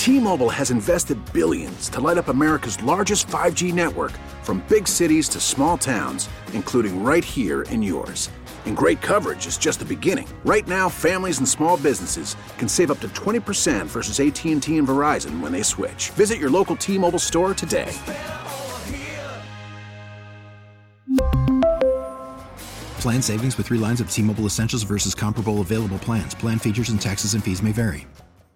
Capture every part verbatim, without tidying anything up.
T-Mobile has invested billions to light up America's largest five G network, from big cities to small towns, including right here in yours. And great coverage is just the beginning. Right now, families and small businesses can save up to twenty percent versus A T and T and Verizon when they switch. Visit your local T-Mobile store today. Plan savings with three lines of T-Mobile Essentials versus comparable available plans. Plan features and taxes and fees may vary.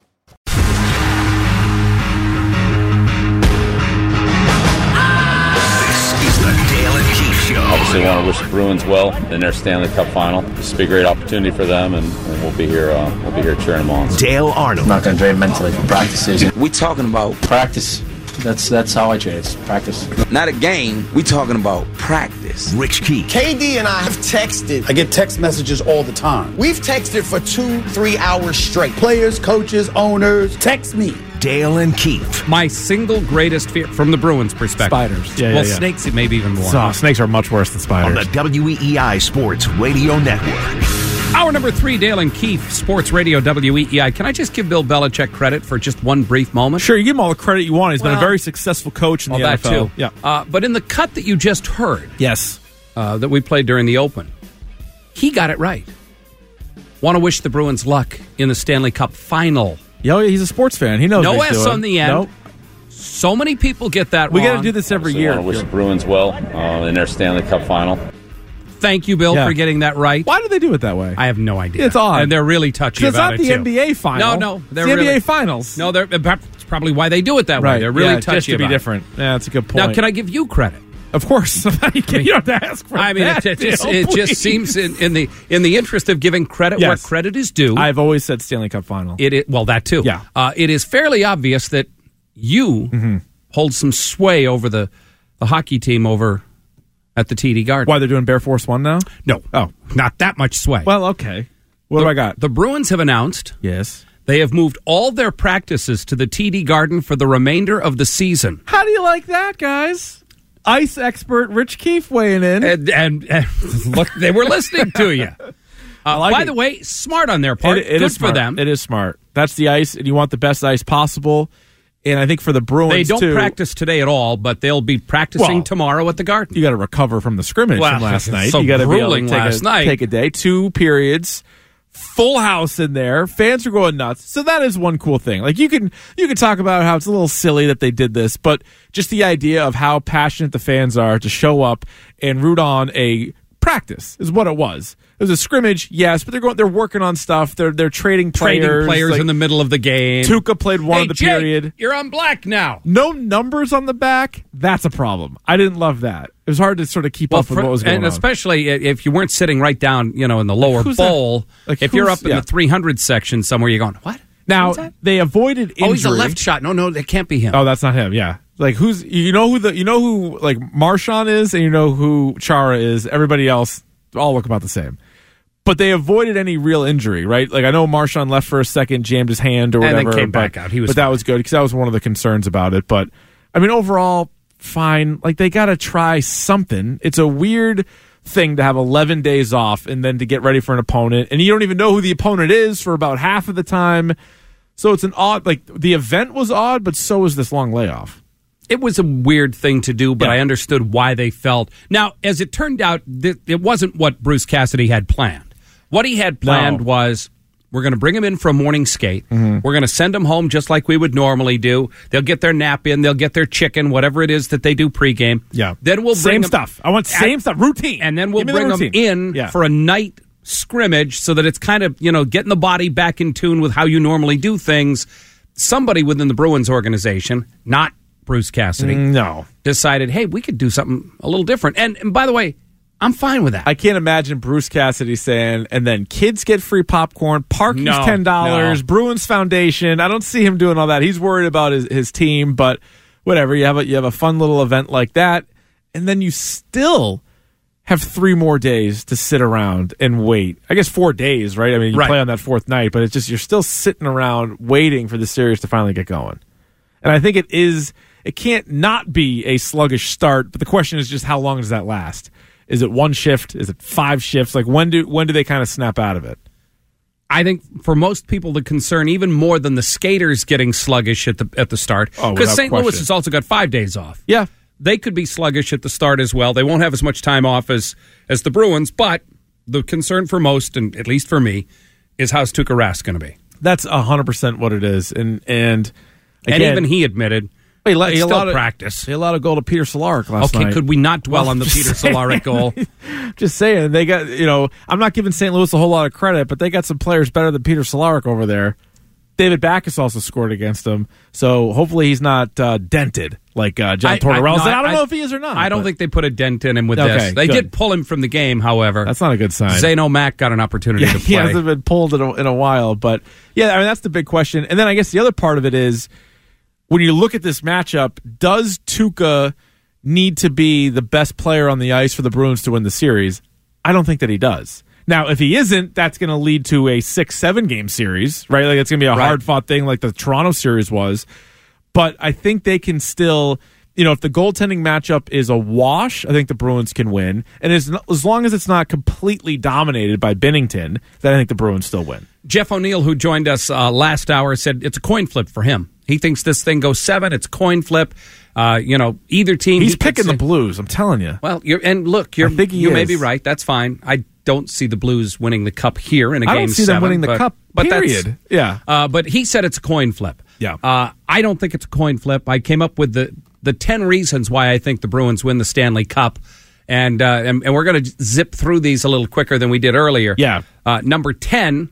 Obviously want to wish the Bruins well in their Stanley Cup final. This will be a great opportunity for them, and, and we'll be here uh, we'll be here cheering them on. Dale Arnold. I'm not going to trade mentally for practices. We talking about Practice. That's that's how I trade. It's practice. not a game. We talking about practice. Rich Keefe. K D and I have texted. I get text messages all the time. We've texted for two, three hours straight. Players, coaches, owners, text me. Dale and Keefe. My single greatest fear from the Bruins' perspective. Spiders. Yeah, well, yeah, yeah. snakes, maybe even more. So, snakes are much worse than spiders. On the W E E I Sports Radio Network. Hour number three, Dale and Keefe, Sports Radio W E E I. Can I just give Bill Belichick credit for just one brief moment? Sure, you give him all the credit you want. He's well, been a very successful coach in well, the that N F L. too. Yeah. Uh, but in the cut that you just heard, yes, uh, that we played during the Open, he got it right. Want to wish the Bruins luck in the Stanley Cup final. Yo, he's a sports fan. He knows no what he's S doing. on the end. Nope. So many people get that we wrong. got to do this every Obviously year. want to wish the Bruins well uh, in their Stanley Cup final. Thank you, Bill, Yeah. for getting that right. Why do they do it that way? I have no idea. It's odd. And they're really touchy It's about not it, the too. N B A final. No, no. They're It's the really, N B A finals. No, they're, it's probably why they do it that right. way. They're really yeah, touchy just to be about different. it. Yeah, that's a good point. Now, can I give you credit? Of course. you, can, you don't have to ask for I mean, that. it, it, just, Dale, it please. just seems in, in the in the interest of giving credit Yes. where credit is due. I've always said Stanley Cup final. It is, well, that too. Yeah. Uh, it is fairly obvious that you mm-hmm. hold some sway over the, the hockey team over at the T D Garden. Why, they're doing Bear Force One now? No. Oh. Not that much sway. Well, okay. What the, do I got? The Bruins have announced Yes. they have moved all their practices to the T D Garden for the remainder of the season. How do you like that, guys? Ice expert Rich Keefe weighing in. And, and, and look, they were listening to you. Uh, like by it. the way, smart on their part. It, it Good is for smart. them. It is smart. That's the ice, and you want the best ice possible. And I think for the Bruins, They don't too, practice today at all, but they'll be practicing Well, tomorrow at the Garden. you got to recover from the scrimmage Well, from last it's night. so you got to be able to grueling take, last a, night. take a day, two periods, full house in there. Fans are going nuts. So that is one cool thing. Like you can you can talk about how it's a little silly that they did this, but just the idea of how passionate the fans are to show up and root on a practice is what it was. It was a scrimmage, yes, but they're going. They're working on stuff. They're they're trading players. Trading players like, in the middle of the game. Tuca played one hey, of the Jake, period. You're on black now. No numbers on the back. That's a problem. I didn't love that. It was hard to sort of keep Well, up with for, what was going and on. especially if you weren't sitting right down, you know, in the lower Who's bowl. Like, if you're who's- up in yeah. the three hundred section somewhere, you're going, what? Now What's that? they avoided injury. Oh, he's a left shot. No, no, that can't be him. Oh, that's not him. Yeah, like who's you know who the you know who like Marshawn is, and you know who Chara is. Everybody else all look about the same. But they avoided any real injury, right? Like I know Marshawn left for a second, jammed his hand or And whatever, then came but, back out. He was but that fine. was good because that was one of the concerns about it. But I mean, overall, fine. Like they got to try something. It's a weird thing to have eleven days off and then to get ready for an opponent, and you don't even know who the opponent is for about half of the time. So it's an odd. Like the event was odd, but so was this long layoff. It was a weird thing to do, but Yeah. I understood why they felt. Now, as it turned out, th- it wasn't what Bruce Cassidy had planned. What he had planned No. was, we're going to bring him in for a morning skate. Mm-hmm. We're going to send him home just like we would normally do. They'll get their nap in. They'll get their chicken, whatever it is that they do pregame. Yeah. Then we'll bring Same them, stuff. I want same stuff. Routine. and then we'll Give me the bring them routine. in Yeah. for a night scrimmage so that it's kind of, you know, getting the body back in tune with how you normally do things. Somebody within the Bruins organization, not Bruce Cassidy, No. decided, hey, we could do something a little different. And, and by the way, I'm fine with that. I can't imagine Bruce Cassidy saying, and then kids get free popcorn, parking's No, ten dollars, no. Bruins Foundation. I don't see him doing all that. He's worried about his, his team, but whatever. You have a you have a fun little event like that, and then you still have three more days to sit around and wait. I guess four days, right? I mean, you Right. play on that fourth night, but it's just you're still sitting around waiting for the series to finally get going. And I think it is. It can't not be a sluggish start, but the question is just how long does that last? Is it one shift? Is it five shifts? Like when do when do they kind of snap out of it? I think for most people, the concern, even more than the skaters getting sluggish at the at the start, Oh, because without Saint Louis question. has also got five days off. Yeah. They could be sluggish at the start as well. They won't have as much time off as, as the Bruins, but the concern for most, and at least for me, is how's Tuukka Rask going to be? That's one hundred percent what it is. And, and, again, and even he admitted, he let, it's he still allowed practice. He allowed a goal to Peter Solaric last okay, night. could we not dwell Well, on the just Peter saying. Solaric goal? Just saying, they got, you know, I'm not giving Saint Louis a whole lot of credit, but they got some players better than Peter Solaric over there. David Backus also scored against them, so hopefully he's not uh, dented like uh, John I- Tortorella. I- no, said. I don't I- know if he is or not. I don't but think they put a dent in him with Okay, this. They good. did pull him from the game, however. That's not a good sign. Zeno Mack got an opportunity Yeah, to he play. hasn't been pulled in a, in a while, but yeah, I mean that's the big question. And then I guess the other part of it is when you look at this matchup, does Tuukka need to be the best player on the ice for the Bruins to win the series? I don't think that he does. Now, if he isn't, that's going to lead to a six, seven game series, right? Like it's going to be a Right. hard fought thing, like the Toronto series was. But I think they can still, you know, if the goaltending matchup is a wash, I think the Bruins can win. And as, as long as it's not completely dominated by Binnington, then I think the Bruins still win. Jeff O'Neill, who joined us uh, last hour, said it's a coin flip for him. He thinks this thing goes seven. It's a coin flip. Uh, you know, either team. He's he could picking the say- Blues, I'm telling you. Well, you're, and look, you're, I think he you may is. be right. That's fine. I don't see the Blues winning the cup here in a I game don't see seven. them winning the but, cup, but period. That's, Yeah. Uh, but he said it's a coin flip. Yeah. Uh, I don't think it's a coin flip. I came up with the, the ten reasons why I think the Bruins win the Stanley Cup. And, uh, and, and we're going to zip through these a little quicker than we did earlier. Yeah. Uh, number ten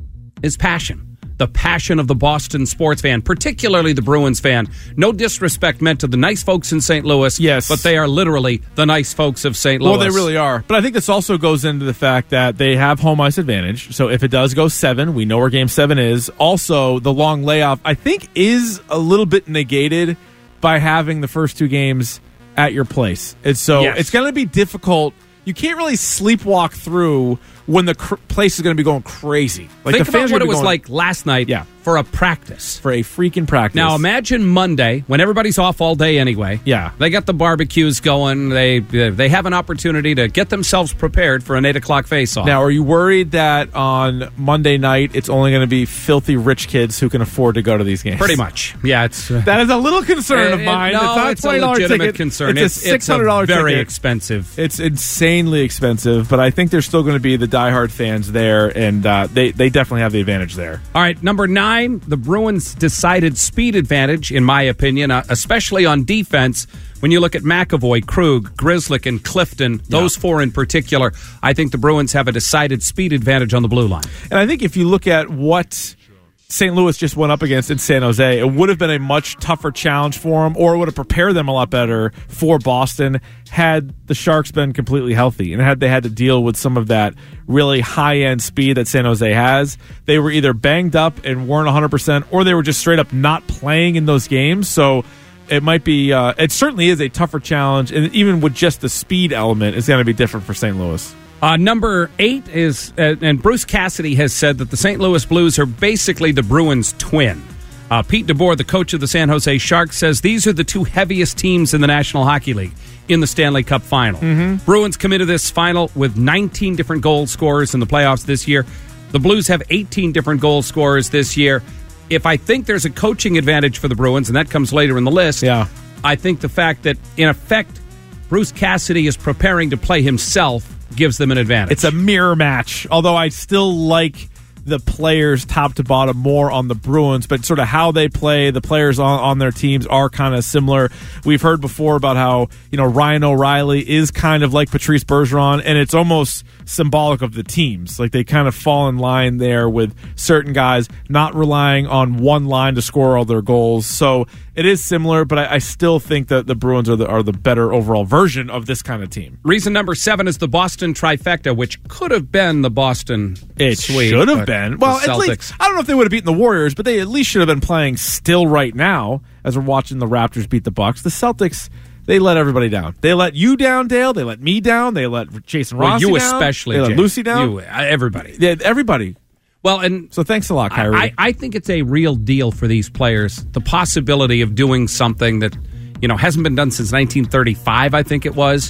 is passion. The passion of the Boston sports fan, particularly the Bruins fan. No disrespect meant to the nice folks in Saint Louis. Yes. But they are literally the nice folks of Saint Louis. Well, they really are. But I think this also goes into the fact that they have home ice advantage. So if it does go seven, we know where game seven is. Also, the long layoff, I think, is a little bit negated by having the first two games at your place. And so Yes. it's going to be difficult. You can't really sleepwalk through when the cr- place is going to be going crazy. Like Think the fans about what are gonna it be was going like last night Yeah. for a practice. for a freaking practice. Now imagine Monday when everybody's off all day anyway. Yeah. They got the barbecues going. They they have an opportunity to get themselves prepared for an eight o'clock face-off. Now, are you worried that on Monday night it's only going to be filthy rich kids who can afford to go to these games? Pretty much. Yeah, it's uh, That is a little concern of it- mine. No, it's not it's a twenty a dollars legitimate ticket. concern. It's a six hundred dollars very ticket. expensive. It's insanely expensive, but I think there's still going to be the diehard fans there, and uh, they, they definitely have the advantage there. All right, number nine, the Bruins' decided speed advantage, in my opinion, uh, especially on defense. When you look at McAvoy, Krug, Grzelcyk, and Clifton, those four in particular, I think the Bruins have a decided speed advantage on the blue line. And I think if you look at what Saint Louis just went up against in San Jose, it would have been a much tougher challenge for them, or it would have prepared them a lot better for Boston had the Sharks been completely healthy and had they had to deal with some of that really high-end speed that San Jose has. They were either banged up and weren't one hundred percent, or they were just straight up not playing in those games. So it might be, uh, it certainly is a tougher challenge, and even with just the speed element, it's going to be different for Saint Louis. Uh, number eight is, uh, and Bruce Cassidy has said that the Saint Louis Blues are basically the Bruins' twin. Uh, Pete DeBoer, the coach of the San Jose Sharks, says these are the two heaviest teams in the National Hockey League in the Stanley Cup final. Mm-hmm. Bruins come into this final with nineteen different goal scorers in the playoffs this year. The Blues have eighteen different goal scorers this year. If I think there's a coaching advantage for the Bruins, and that comes later in the list, Yeah. I think the fact that, in effect, Bruce Cassidy is preparing to play himself gives them an advantage. It's a mirror match, although I still like the players top to bottom more on the Bruins, but sort of how they play, the players on, on their teams are kind of similar. We've heard before about how, you know, Ryan O'Reilly is kind of like Patrice Bergeron, and it's almost symbolic of the teams. Like they kind of fall in line there with certain guys not relying on one line to score all their goals. So it is similar, but I, I still think that the Bruins are the, are the better overall version of this kind of team. Reason number seven is the Boston trifecta, which could have been the Boston It sweep, should have but been. Well, the at Celtics. least, I don't know if they would have beaten the Warriors, but they at least should have been playing still right now as we're watching the Raptors beat the Bucks. The Celtics, they let everybody down. They let you down, Dale. They let me down. They let Jason well, Rossi you down. especially, They let Jay. Lucy down. You, uh, everybody. Yeah, everybody. Well, and So thanks a lot, Kyrie. I, I think it's a real deal for these players. The possibility of doing something that, you know, hasn't been done since nineteen thirty-five, I think it was,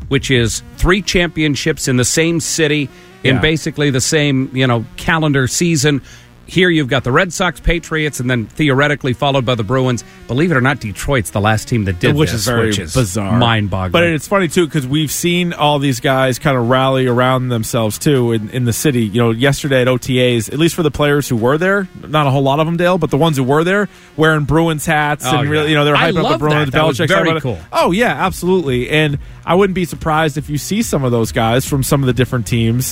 which is three championships in the same city in Yeah. basically the same, you know, calendar season. Here you've got the Red Sox, Patriots, and then theoretically followed by the Bruins. Believe it or not, Detroit's the last team that did which this, is very which is bizarre, mind-boggling. But it's funny too because we've seen all these guys kind of rally around themselves too in, in the city. You know, yesterday at O T As, at least for the players who were there, not a whole lot of them, Dale, but the ones who were there wearing Bruins hats Oh, and really, yeah. you know, they're I hyping up love the Bruins. that. That was Belichick's very talking about it. cool. Oh yeah, absolutely. And I wouldn't be surprised if you see some of those guys from some of the different teams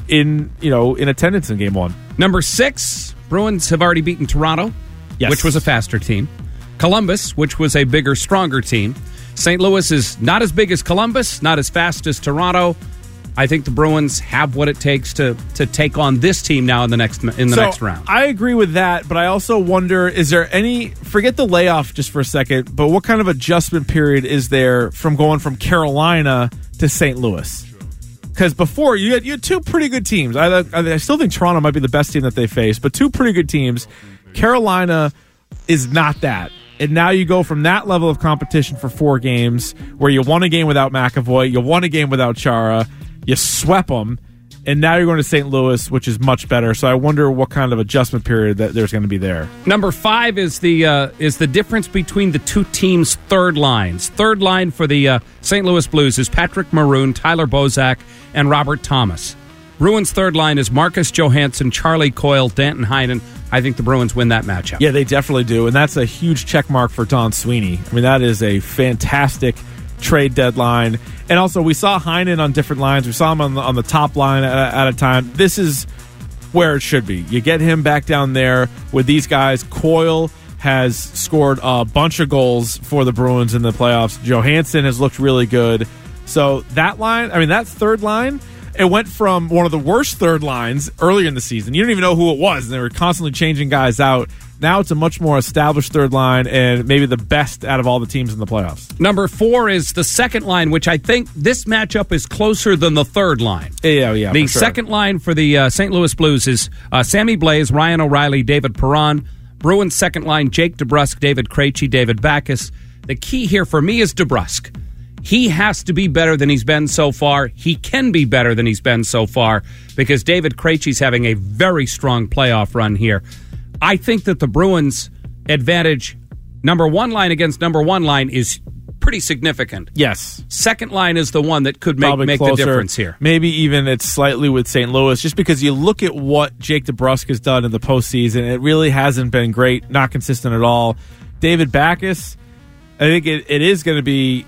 in you know in attendance in Game One. Number six, Bruins have already beaten Toronto, Yes. which was a faster team. Columbus, which was a bigger, stronger team. Saint Louis is not as big as Columbus, not as fast as Toronto. I think the Bruins have what it takes to to take on this team now in the next in the So, next round. I agree with that, but I also wonder, is there any, forget the layoff just for a second, but what kind of adjustment period is there from going from Carolina to Saint Louis? Because before, you had, you had two pretty good teams. I, I, I still think Toronto might be the best team that they face, but two pretty good teams. Carolina is not that. And now you go from that level of competition for four games where you won a game without McAvoy, you won a game without Chara, you swept them, and now you're going to Saint Louis, which is much better. So I wonder what kind of adjustment period that there's going to be there. Number five is the uh, is the difference between the two teams' third lines. Third line for the uh, Saint Louis Blues is Patrick Maroon, Tyler Bozak, and Robert Thomas. Bruins' third line is Marcus Johansson, Charlie Coyle, Danton Heinen. I think the Bruins win that matchup. Yeah, they definitely do, and that's a huge check mark for Don Sweeney. I mean, that is a fantastic trade deadline. And also, we saw Heinen on different lines. We saw him on the, on the top line at, at a time. This is where it should be. You get him back down there with these guys. Coyle has scored a bunch of goals for the Bruins in the playoffs. Johansson has looked really good. So that line, I mean, that third line, it went from one of the worst third lines earlier in the season. You didn't even know who it was, and they were constantly changing guys out. Now it's a much more established third line and maybe the best out of all the teams in the playoffs. Number four is the second line, which I think this matchup is closer than the third line. Yeah, yeah. The for sure. second line for the uh, Saint Louis Blues is uh, Sammy Blaze, Ryan O'Reilly, David Perron. Bruins second line, Jake DeBrusk, David Krejci, David Backes. The key here for me is DeBrusk. He has to be better than he's been so far. He can be better than he's been so far because David Krejci's having a very strong playoff run here. I think that the Bruins' advantage, number one line against number one line, is pretty significant. Yes. Second line is the one that could make, Probably make the closer. difference here. Maybe even it's slightly with Saint Louis, just because you look at what Jake DeBrusk has done in the postseason, it really hasn't been great, not consistent at all. David Backes, I think it, it is going to be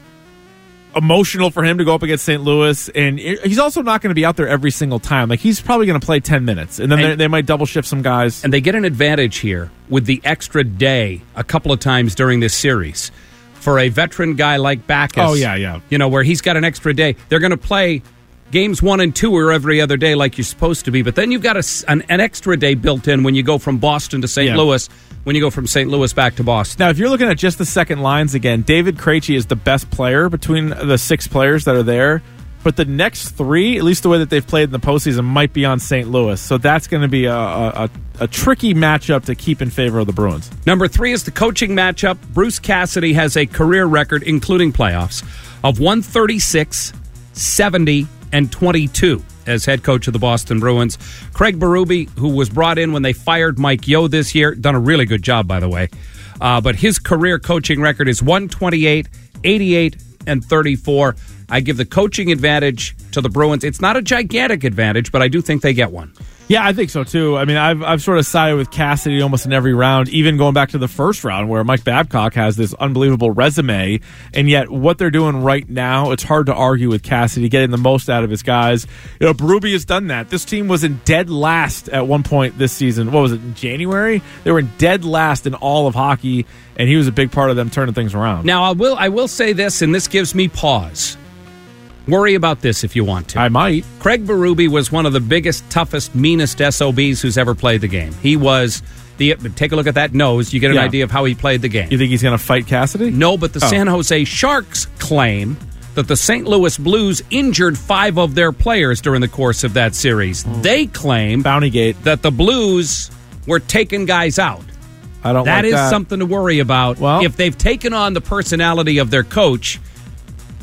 emotional for him to go up against Saint Louis, and he's also not going to be out there every single time. Like, he's probably going to play ten minutes, and then And- they might double shift some guys. And they get an advantage here with the extra day a couple of times during this series. For a veteran guy like Backes, Oh, yeah, yeah. you know, where he's got an extra day, they're going to play games one and two or every other day like you're supposed to be. But then you've got a, an, an extra day built in when you go from Boston to Saint Yeah. Louis, when you go from Saint Louis back to Boston. Now, if you're looking at just the second lines again, David Krejci is the best player between the six players that are there. But the next three, at least the way that they've played in the postseason, might be on Saint Louis. So that's going to be a, a, a tricky matchup to keep in favor of the Bruins. Number three is the coaching matchup. Bruce Cassidy has a career record, including playoffs, of one thirty-six, seventy, and twenty-two as head coach of the Boston Bruins. Craig Berube, who was brought in when they fired Mike Yeo this year, done a really good job, by the way. Uh, but his career coaching record is one twenty-eight, eighty-eight, and thirty-four. I give the coaching advantage to the Bruins. It's not a gigantic advantage, but I do think they get one. Yeah, I think so too. I mean, I've I've sort of sided with Cassidy almost in every round, even going back to the first round where Mike Babcock has this unbelievable resume, and yet what they're doing right now, it's hard to argue with Cassidy getting the most out of his guys. You know, Berube has done that. This team was in dead last at one point this season. What was it, in January? They were in dead last in all of hockey, and he was a big part of them turning things around. Now, I will I will say this, and this gives me pause. Worry about this if you want to. I might. Craig Berube was one of the biggest, toughest, meanest S O Bs who's ever played the game. He was the. Take a look at that nose. You get an Yeah. idea of how he played the game. You think he's going to fight Cassidy? No, but the Oh. San Jose Sharks claim that the Saint Louis Blues injured five of their players during the course of that series. They claim Bounty Gate. that the Blues were taking guys out. I don't That like is that. something to worry about. Well- If they've taken on the personality of their coach,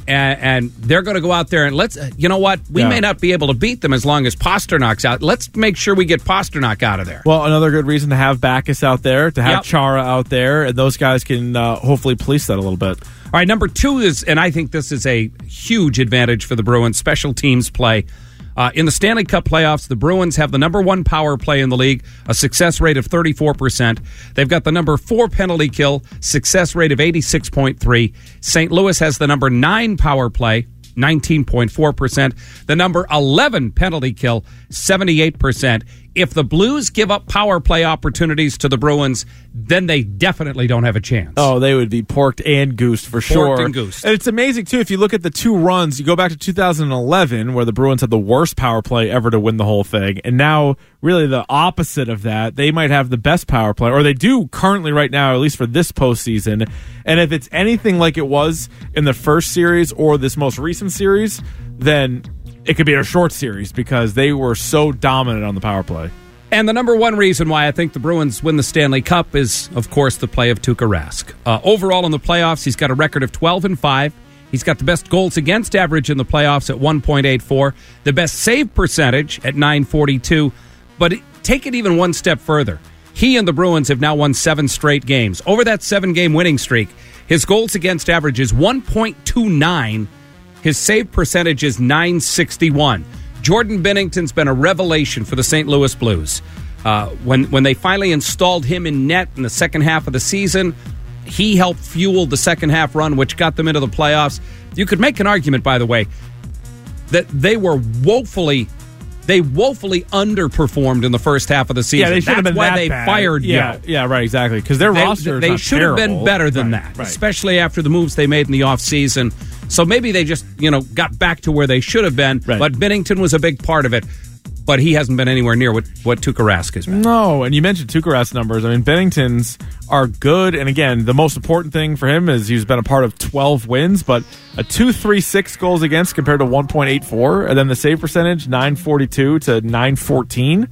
And, and they're going to go out there and let's, you know what? We Yeah. may not be able to beat them as long as Pasternak's out. Let's make sure we get Pasternak out of there. Well, another good reason to have Backus out there, to have Yep. Chara out there, and those guys can uh, hopefully police that a little bit. All right, number two is, and I think this is a huge advantage for the Bruins, special teams play. Uh, in the Stanley Cup playoffs, the Bruins have the number one power play in the league, a success rate of thirty-four percent. They've got the number four penalty kill, success rate of eighty-six point three. Saint Louis has the number nine power play, nineteen point four percent. The number eleven penalty kill, seventy-eight percent. If the Blues give up power play opportunities to the Bruins, then they definitely don't have a chance. Oh, they would be porked and goosed for sure. Porked and goosed. And it's amazing, too, if you look at the two runs, you go back to two thousand eleven, where the Bruins had the worst power play ever to win the whole thing, and now really the opposite of that. They might have the best power play, or they do currently right now, at least for this postseason. And if it's anything like it was in the first series or this most recent series, then it could be a short series because they were so dominant on the power play. And the number one reason why I think the Bruins win the Stanley Cup is, of course, the play of Tuukka Rask. Uh, overall in the playoffs, he's got a record of twelve and five. He's got the best goals against average in the playoffs at one point eight four, the best save percentage at nine forty-two. But it, take it even one step further. He and the Bruins have now won seven straight games. Over that seven-game winning streak, his goals against average is one point two nine. His save percentage is nine sixty-one. Jordan Binnington's been a revelation for the Saint Louis Blues. Uh, when when they finally installed him in net in the second half of the season, he helped fuel the second half run, which got them into the playoffs. You could make an argument, by the way, that they were woefully they woefully underperformed in the first half of the season. Yeah, they should That's have been why that they bad. fired Yeah, Yo. yeah, right, exactly. Because their They, roster is they not should have been terrible. better than Right, that, right. especially after the moves they made in the offseason. So maybe they just, you know, got back to where they should have been. Right. But Binnington was a big part of it. But he hasn't been anywhere near what, what Tuukka Rask has been. No, and you mentioned Tuukka Rask numbers. I mean, Binnington's are good, and again, the most important thing for him is he's been a part of twelve wins, but a two thirty-six goals against compared to one point eight four, and then the save percentage, nine forty-two to nine fourteen.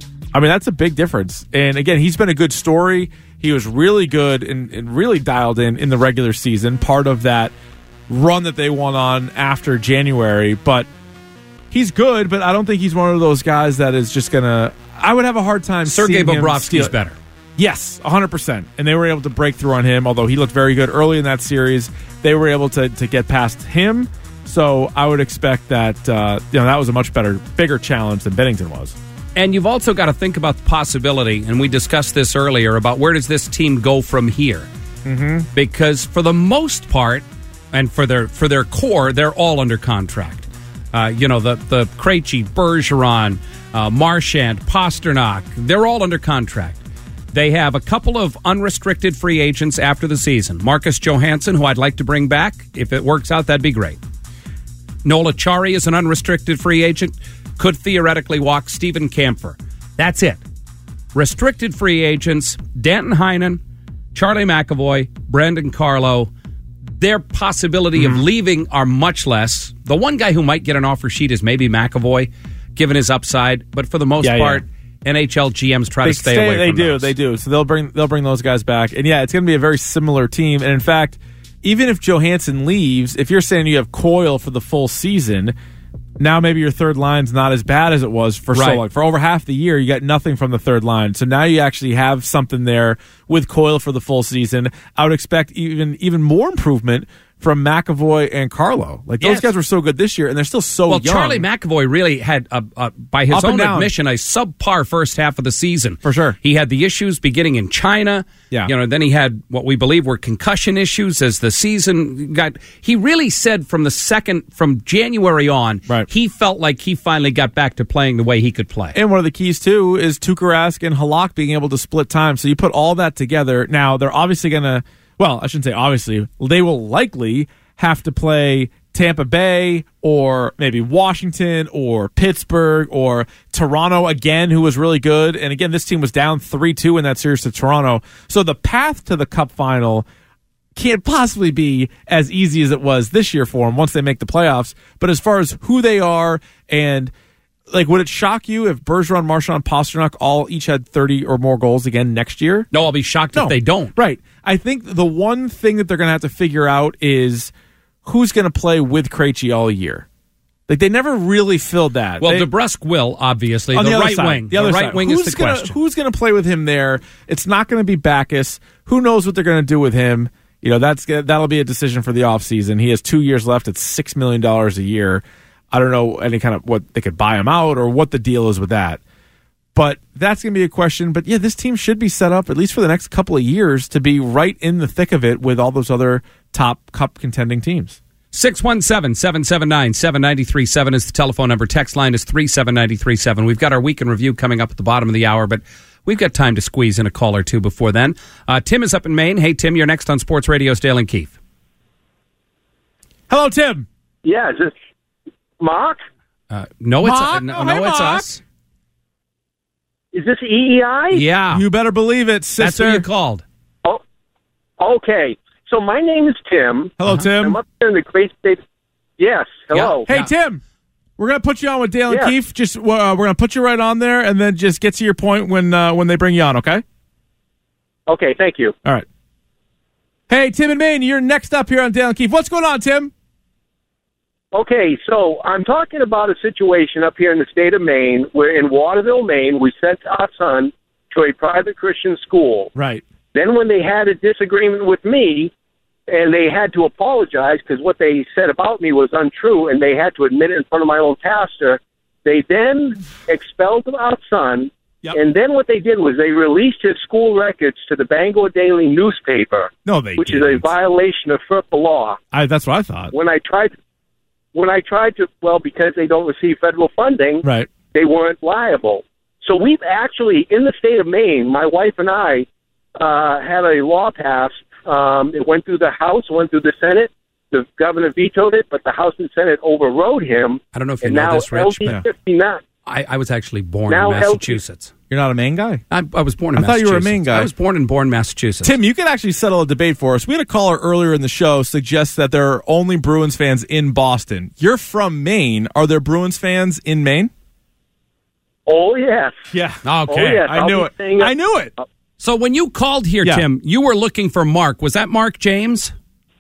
I mean, that's a big difference. And again, he's been a good story. He was really good and, and really dialed in in the regular season, part of that run that they won on after January, but he's good, but I don't think he's one of those guys that is just going to... I would have a hard time Sergei seeing him Bobrovsky's steal- better. Yes, one hundred percent. And they were able to break through on him, although he looked very good early in that series. They were able to, to get past him, so I would expect that uh, you know that was a much better, bigger challenge than Binnington was. And you've also got to think about the possibility, and we discussed this earlier, about where does this team go from here? Mm-hmm. Because for the most part, and for their for their core, they're all under contract. Uh, you know, the, the Krejci, Bergeron, uh, Marchand, Pasternak, they're all under contract. They have a couple of unrestricted free agents after the season. Marcus Johansson, who I'd like to bring back. If it works out, that'd be great. Nola Chari is an unrestricted free agent. Could theoretically walk Steven Kampfer. That's it. Restricted free agents, Danton Heinen, Charlie McAvoy, Brandon Carlo. Their possibility mm-hmm. of leaving are much less. The one guy who might get an offer sheet is maybe McAvoy, given his upside. But for the most yeah, part, yeah. N H L G Ms try they to stay, stay away they from do, those. They do. So they'll bring they'll bring those guys back. And yeah, it's going to be a very similar team. And in fact, even if Johansson leaves, if you're saying you have Coyle for the full season, now maybe your third line's not as bad as it was for right. so long. For over half the year, you got nothing from the third line. So now you actually have something there with Coyle for the full season. I would expect even even more improvement from McAvoy and Carlo. Like, those yes. guys were so good this year, and they're still so well, young. Charlie McAvoy really had, a, a, by his Up and own down. admission, a subpar first half of the season. For sure. He had the issues beginning in China. Yeah. You know, then he had what we believe were concussion issues as the season got... He really said from the second, from January on, right. he felt like he finally got back to playing the way he could play. And one of the keys, too, is Tuukka Rask and Halak being able to split time. So you put all that together. Now, they're obviously going to... Well, I shouldn't say obviously. They will likely have to play Tampa Bay or maybe Washington or Pittsburgh or Toronto again, who was really good. And again, this team was down three two in that series to Toronto. So the path to the Cup final can't possibly be as easy as it was this year for them once they make the playoffs. But as far as who they are and... Like, would it shock you if Bergeron, Marchand, Pasternak all each had thirty or more goals again next year? No, I'll be shocked no. if they don't. Right. I think the one thing that they're going to have to figure out is who's going to play with Krejci all year. Like, they never really filled that. Well, they, DeBrusque will, obviously. on The, the, other right side, wing. The, other the right side. wing who's is the gonna, question. Who's going to play with him there? It's not going to be Backus. Who knows what they're going to do with him? You know, that's that'll be a decision for the offseason. He has two years left at six million dollars a year. I don't know any kind of what they could buy him out or what the deal is with that. But that's going to be a question. But, yeah, this team should be set up, at least for the next couple of years, to be right in the thick of it with all those other top cup contending teams. six one seven, seven seven nine, seven nine three seven is the telephone number. Text line is three seven nine three seven. We've got our weekend review coming up at the bottom of the hour, but we've got time to squeeze in a call or two before then. Uh, Tim is up in Maine. Hey, Tim, you're next on Sports Radio's Dale and Keith. Hello, Tim. Yeah, is this Mark? Uh, no, it's, uh, Mark? no, Oh, no, hey, it's Mark. us. Is this E E I? Yeah. You better believe it, sister. That's what you called. Oh, okay. So my name is Tim. Hello, Tim. I'm up here in the great state. Yes. Hello. Hey, Yeah. Tim. We're going to put you on with Dale and Yeah. Keefe. Just uh, we're going to put you right on there, and then just get to your point when uh, when they bring you on, okay? Okay, thank you. All right. Hey, Tim and Maine, you're next up here on Dale and Keefe. What's going on, Tim? Okay, so I'm talking about a situation up here in the state of Maine where in Waterville, Maine, we sent our son to a private Christian school. Right. Then when they had a disagreement with me, and they had to apologize because what they said about me was untrue, and they had to admit it in front of my own pastor, they then expelled our son, Yep. and then what they did was they released his school records to the Bangor Daily newspaper, No, they which is didn't. a violation of FERPA law. I, that's what I thought. When I tried, when I tried to, well, because they don't receive federal funding, Right. they weren't liable. So we've actually, in the state of Maine, my wife and I uh, had a law passed. Um, it went through the House, went through the Senate. The governor vetoed it, but the House and Senate overrode him. I don't know if you and know now this, Rich, L D but fifty-nine. I, I was actually born Now in L T Massachusetts. You're not a Maine guy? I, I was born in I thought you Massachusetts. were a Maine guy. I was born and born in Massachusetts. Tim, you can actually settle a debate for us. We had a caller earlier in the show suggest that there are only Bruins fans in Boston. You're from Maine. Are there Bruins fans in Maine? Oh, yes. Yeah. Okay. Oh, yes. I I'll knew be it. saying I knew it. So when you called here, Yeah. Tim, you were looking for Mark. Was that Mark James?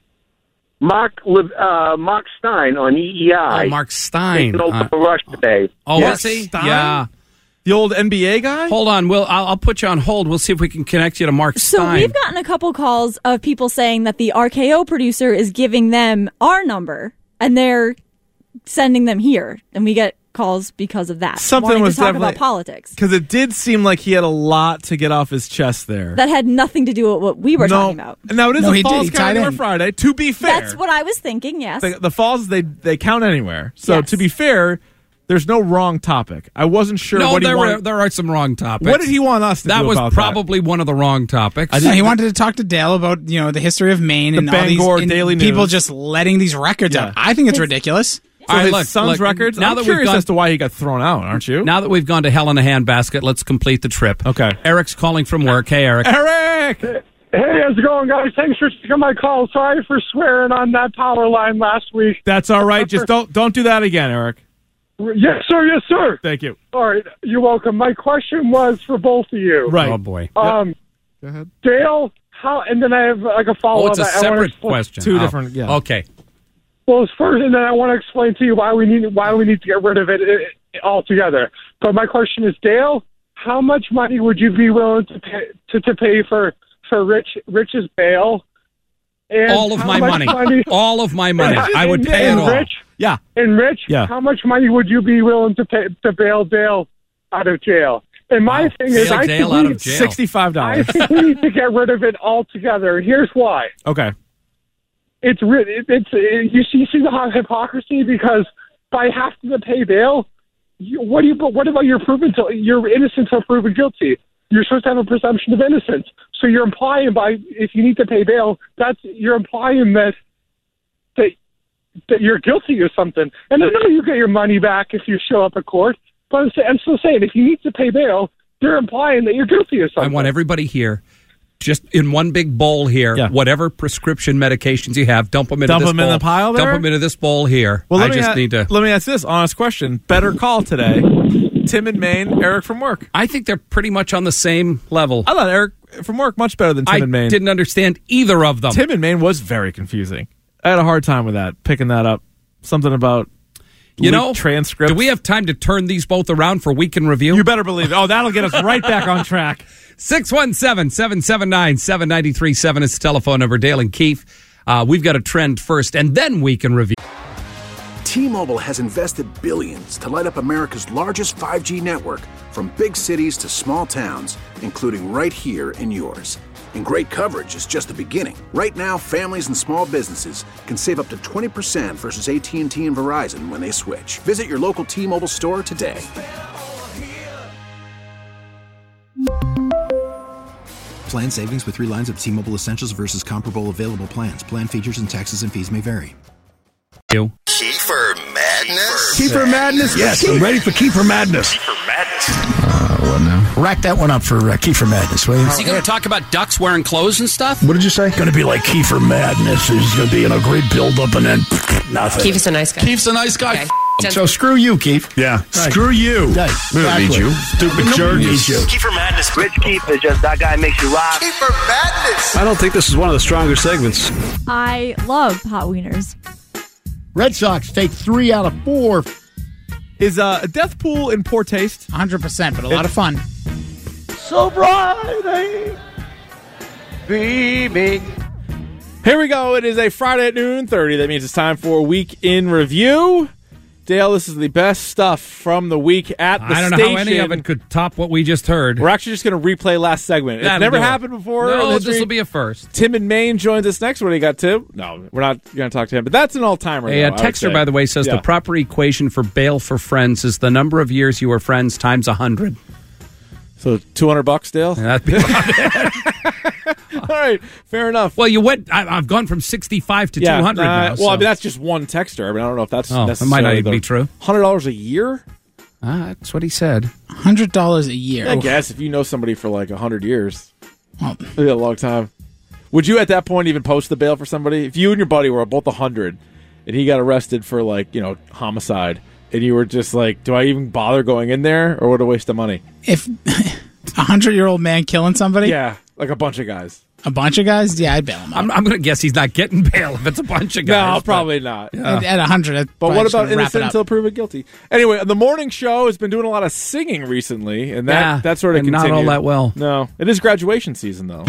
Mark uh, Mark Stein on E E I. Oh, Mark Stein. Taking over Uh, for Rush today. oh, Yes. is he? Stein? Yeah. The old N B A guy? Hold on. We'll, I'll, I'll put you on hold. We'll see if we can connect you to Mark So Stein. we've gotten a couple calls of people saying that the R K O producer is giving them our number and they're sending them here, and we get calls because of that. Something wanting was to talk definitely- about politics. Because it did seem like he had a lot to get off his chest there. That had nothing to do with what we were no, talking about. Now, it is No, a he did. Falls He Count tied Anywhere in. Friday. To be fair, That's what I was thinking. Yes. the, the Falls, they, they count anywhere. So, Yes. to be fair, there's no wrong topic. I wasn't sure no, what he there, wanted. were, there are some wrong topics. What did he want us to That do was about probably one of the wrong topics. No, he wanted to talk to Dale about you know the history of Maine The and all Bangor these and Daily people News. just letting these records Yeah. out. I think it's ridiculous. So All right, his look, son's look, records? now I'm that we've curious gone- as to why he got thrown out, aren't you? Now that we've gone to hell in a handbasket, let's complete the trip. Okay. Eric's calling from work. Hey, Eric. Eric! Hey, how's it going, guys? Thanks for taking my call. Sorry for swearing on that power line last week. That's all right. Just don't don't do that again, Eric. Yes, sir. Yes, sir. Thank you. All right. You're welcome. My question was for both of you. Right. Oh, boy. Um, Go ahead. Dale, how, and then I have like a follow-up. Oh, it's a that I wanna separate explain- question. Two Oh, different- yeah. Okay. Well, it's first, and then I want to explain to you why we need why we need to get rid of it, it, it altogether. But my question is, Dale, how much money would you be willing to pay to, to pay for for Rich Rich's bail? And All of how my much money. All of my money. I would and, pay it and all. Rich, Yeah. and Rich, Yeah. how much money would you be willing to pay to bail Dale out of jail? And my Wow. thing is, Bail I Dale think out we, of jail. Sixty-five I dollars. think we need to get rid of it altogether. Here's why. Okay. It's re- it, it's it, you see, you see the hy- hypocrisy because by having to pay bail, you, what do you? What about your proven to, your innocence or proven guilty? You're supposed to have a presumption of innocence. So you're implying by if you need to pay bail, that's you're implying that that that you're guilty or something. And I know you get your money back if you show up at court, but I'm, sa- I'm still saying if you need to pay bail, they're implying that you're guilty or I something. want everybody here, just in one big bowl here, Yeah. whatever prescription medications you have, dump them into Dump this them in bowl. the pile there? Dump them into this bowl here. Well, let I me just a- need to. let me ask this honest question. Better call today. Tim in Maine, Eric from work. I think they're pretty much on the same level. I thought Eric from work much better than Tim I in Maine. didn't understand either of them. Tim in Maine was very confusing. I had a hard time with that, picking that up. Something about You know, transcripts. Do we have time to turn these both around for week in review? You better believe it. Oh, that'll get us right back on track. six one seven, seven seven nine, seven nine three seven is the telephone number. Dale and Keefe. Uh, we've got a trend first and then week in review. T-Mobile has invested billions to light up America's largest five G network, from big cities to small towns, including right here in yours. And great coverage is just the beginning. Right now, families and small businesses can save up to twenty percent versus A T and T and Verizon when they switch. Visit your local T-Mobile store today. Plan savings with three lines of T-Mobile Essentials versus comparable available plans. Plan features and taxes and fees may vary. You. Kiefer Madness? Kiefer Madness? Yes, I'm ready for Kiefer Madness. Kiefer Madness. Uh, what now? Rack that one up for uh, Kiefer Madness, will you? Is he going to talk about ducks wearing clothes and stuff? What did you say? Going to be like Kiefer Madness. He's going to be in a great build-up and then pff, nothing. Keith's a nice guy. Keith's a nice guy. Okay. So screw you, Keith. Yeah. Right. Screw you. Right. We don't need you. Stupid jerk. Needs you. Kiefer Madness. Rich Keith is just that guy makes you rock. Kiefer Madness. I don't think this is one of the stronger segments. I love hot wieners. Red Sox take three out of four. Is uh, a death pool in poor taste? one hundred percent, but a lot of fun. So bright, eh? Beaming. Here we go. It is a Friday at noon thirty. That means it's time for Week in Review. Dale, this is the best stuff from the week at the I don't station. know how any of it could top what we just heard. We're actually just going to replay last segment. It's That'll never do it. happened before. No, this will be a first. Tim in Maine joins us next. What do you got, Tim? No, we're not going to talk to him, but that's an all-timer. A though, uh, I would texter, say. by the way, says Yeah. the proper equation for bail for friends is the number of years you were friends times one hundred. So two hundred bucks, Dale? That'd be All right, fair enough. Well, you went. I, I've gone from sixty-five to Yeah, two hundred uh, now. Well, so. I mean, that's just one texter. I mean, I don't know if that's Oh, it necessarily might not even the- be true. one hundred dollars a year? Ah, that's what he said. one hundred dollars a year. I guess if you know somebody for like one hundred years. Well, That'd be a long time. Would you at that point even post the bail for somebody? If you and your buddy were both one hundred and he got arrested for like, you know, homicide, and you were just like, do I even bother going in there, or what a waste of money? if a hundred-year-old man killing somebody, Yeah, like a bunch of guys. a bunch of guys, yeah, I'd bail him out. I'm, I'm going to guess he's not getting bail if it's a bunch of guys. No, but- probably not. At, at a hundred, I'd But probably what just about gonna wrap innocent it until up. proven guilty? Anyway, the morning show has been doing a lot of singing recently, and that, Yeah, that sort of and not continued. all that well. No, it is graduation season, though.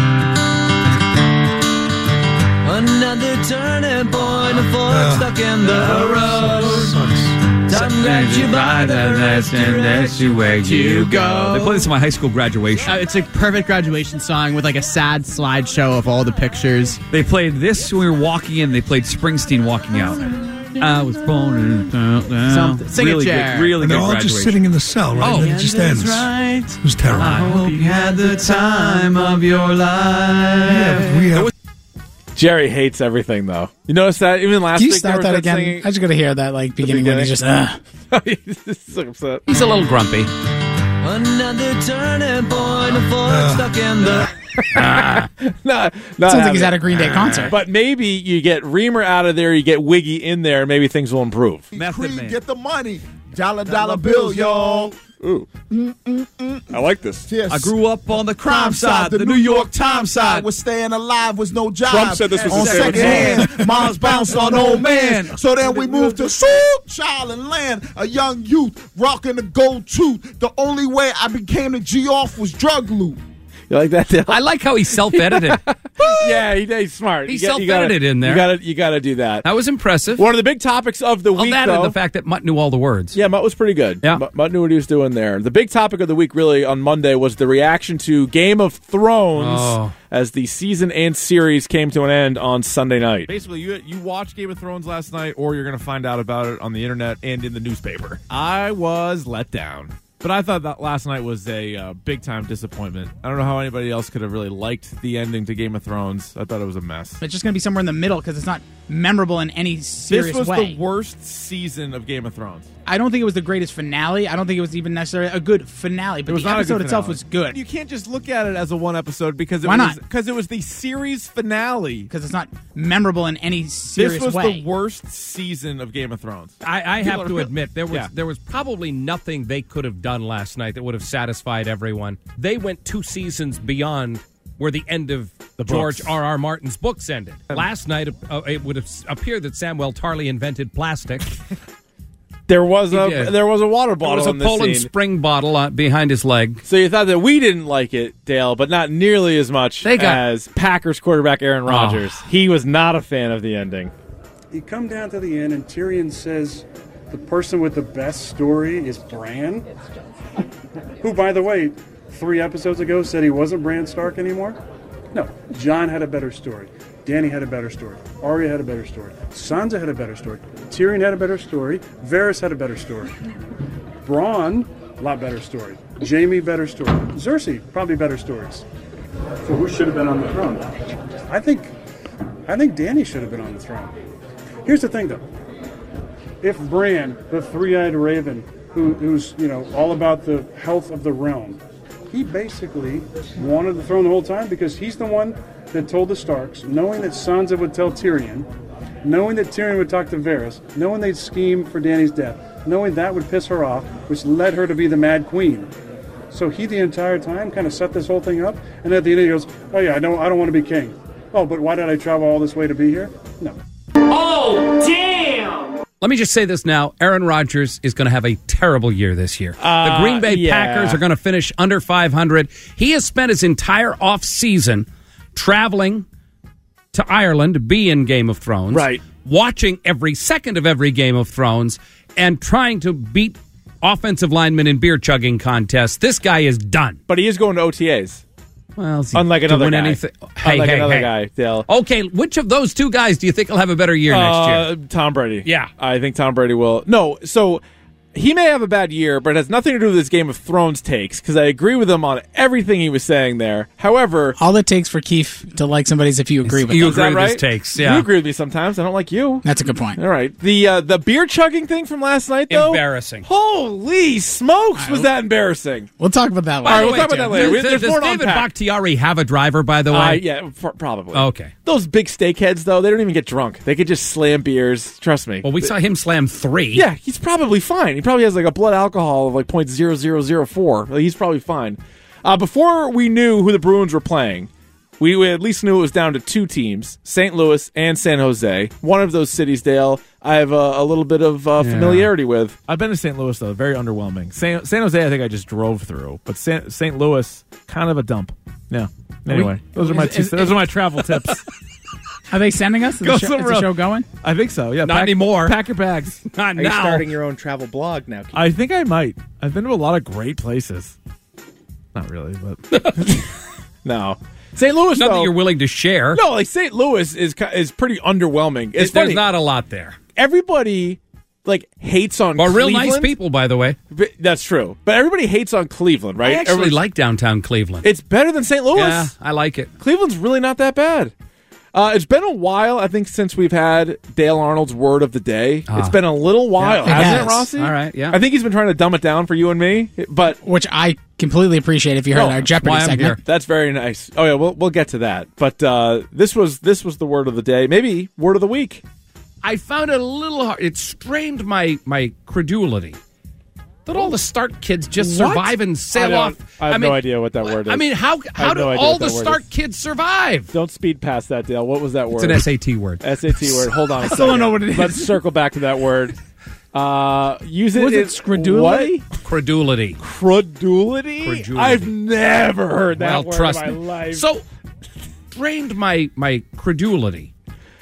Another turning point, a fork stuck in the road. Time grabs you by the wrist and lets you where you go. They play this in my high school graduation. Uh, it's a perfect graduation song with like a sad slideshow of all the pictures. They played this when we were walking in. They played Springsteen walking out. I was born in Something. Sing it, really Jer. good, really And they're good all graduation. just sitting in the cell, right? Oh, And it just ends. Right. It was terrible. I hope you had the time of your life. Yeah, we have Jerry hates everything, though. You notice that even last Can you week? start there that was again? singing- I just got to hear that like beginning when he's just. Uh. He's so upset. He's a little grumpy. Another turning point, a fork Uh. stuck in the. not, not Sounds like he's having at a it. Green Day concert. But maybe you get Reamer out of there, you get Wiggy in there, maybe things will improve. Method Man. Get the money. Dollar, dollar bill, y'all. Ooh. I like this. Yes. I grew up on the crime Crime side, the New York Times side. was staying alive was no job. Trump said this was on his favorite second song. hand. Moms bounced on old man. So then we moved to Soup, Child and Land. A young youth rocking the gold tooth. The only way I became a G off was drug loot. You like that, Dale? I like how he self-edited. yeah, he, he's smart. He You got- you gotta- self-edited in there. You got to you got to do that. That was impressive. One of the big topics of the Well, week, that though. and the fact that Mutt knew all the words. Yeah, Mutt was pretty good. Yeah. Mutt, Mutt knew what he was doing there. The big topic of the week, really, on Monday was the reaction to Game of Thrones Oh. as the season and series came to an end on Sunday night. Basically, you you watched Game of Thrones last night, or you're going to find out about it on the internet and in the newspaper. I was let down. But I thought that last night was a uh, big-time disappointment. I don't know how anybody else could have really liked the ending to Game of Thrones. I thought it was a mess. It's just going to be somewhere in the middle because it's not memorable in any serious This was way. the worst season of Game of Thrones. I don't think it was the greatest finale. I don't think it was even necessarily a good finale. But It was the not a episode good itself finale. was good. You can't just look at it as a one episode because it Why was not? because it was the series finale. Because it's not memorable in any serious This was way. the worst season of Game of Thrones. I, I People have are to real- admit there was Yeah. there was probably nothing they could have done last night that would have satisfied everyone. They went two seasons beyond where the end of The George books. R. R. Martin's books ended. Last night, uh, it would have appeared that Samuel Tarly invented plastic. There was He a did. there was a water There bottle was a in this Poland scene. Spring bottle uh, behind his leg. So you thought that we didn't like it, Dale, but not nearly as much They got- as Packers quarterback Aaron Rodgers. He was not a fan of the ending. You come down to the end, and Tyrion says the person with the best story is Bran, who, by the way, three episodes ago said he wasn't Bran Stark anymore. No, Jon had a better story. Dany had a better story. Arya had a better story. Sansa had a better story. Tyrion had a better story. Varys had a better story. Bronn, a lot better story. Jaime, better story. Cersei, probably better stories. So who should have been on the throne? I think, I think Dany should have been on the throne. Here's the thing, though. If Bran, the three-eyed raven, who, who's you know all about the health of the realm, he basically wanted the throne the whole time because he's the one that told the Starks, knowing that Sansa would tell Tyrion, knowing that Tyrion would talk to Varys, knowing they'd scheme for Dany's death, knowing that would piss her off, which led her to be the Mad Queen. So he, the entire time, kind of set this whole thing up, and at the end he goes, "Oh yeah, I don't, I don't want to be king. Oh, but why did I travel all this way to be here? No." Oh, damn! Let me just say this now. Aaron Rodgers is going to have a terrible year this year. Uh, the Green Bay yeah. Packers are going to finish under five hundred. He has spent his entire offseason traveling to Ireland to be in Game of Thrones. Right. Watching every second of every Game of Thrones and trying to beat offensive linemen in beer chugging contests. This guy is done. But he is going to O T As. Well, is he Unlike another doing guy. anything? Hey, Unlike hey, another hey. guy, Dale. Okay, which of those two guys do you think will have a better year next year? Uh, Tom Brady. Yeah. I think Tom Brady will. No, so he may have a bad year, but it has nothing to do with his Game of Thrones takes, because I agree with him on everything he was saying there. However... All it takes for Keith to like somebody is if you agree with you them. agree Is that with his right? takes, yeah. You agree with me sometimes. I don't like you. That's a good point. All right. The uh, the beer chugging thing from last night, though? Embarrassing. Holy smokes, was that embarrassing. We'll talk about that All later. right, we'll talk about that later. Does, There's does more to David unpack. Bakhtiari have a driver, by the way? Uh, yeah, f- probably. Okay. Those big steakheads, though, they don't even get drunk. They could just slam beers. Trust me. Well, we saw him slam three. Yeah, he's probably fine. He probably has like a blood alcohol of like point zero zero zero four. Like, he's probably fine. Uh, before we knew who the Bruins were playing, we, we at least knew it was down to two teams, Saint Louis and San Jose. One of those cities, Dale, I have a, a little bit of uh, Yeah. familiarity with. I've been to Saint Louis, though. Very underwhelming. San, San Jose, I think I just drove through. But San, Saint Louis, kind of a dump. Yeah. Anyway, those are my Is- two, is- those are my travel tips. Are they sending us? Is, Go the, show, is somewhere the else. show going? I think so, yeah. Not pack, anymore. Pack your bags. Not Are you now. starting your own travel blog now, Keith? I think I might. I've been to a lot of great places. Not really, but... No. Saint Louis, Not though, that you're willing to share. no, like Saint Louis is ki- is pretty underwhelming. It's There's funny. not a lot there. Everybody like hates on Well, real Cleveland. nice people, by the way. But that's true. But everybody hates on Cleveland, right? I actually Everyone's- like downtown Cleveland. It's better than Saint Louis. Yeah, I like it. Cleveland's really not that bad. Uh, it's been a while, I think, since we've had Dale Arnold's word of the day. Ah. It's been a little while, Yeah, it hasn't has. it, Rossi? All right, yeah. I think he's been trying to dumb it down for you and me, but Which I completely appreciate if you heard No, our that's Jeopardy why I'm segment. here. that's very nice. Oh yeah, we'll we'll get to that. But uh, this was this was the word of the day, maybe word of the week. I found it a little hard. It strained my my credulity that all the Stark kids just What? survive and I sail don't- off. I have mean, no idea what that word is. I mean, how how have do no idea all what the that word Stark is. kids survive? Don't speed past that, Dale. What was that word? It's an S A T word. S A T word. Hold on. I still don't know what it is. Let's circle back to that word. Uh, use it. Was it in- scredulity? What? Credulity. Credulity? Credulity. I've never heard that Well, word trust in my me. life. So strained my my credulity.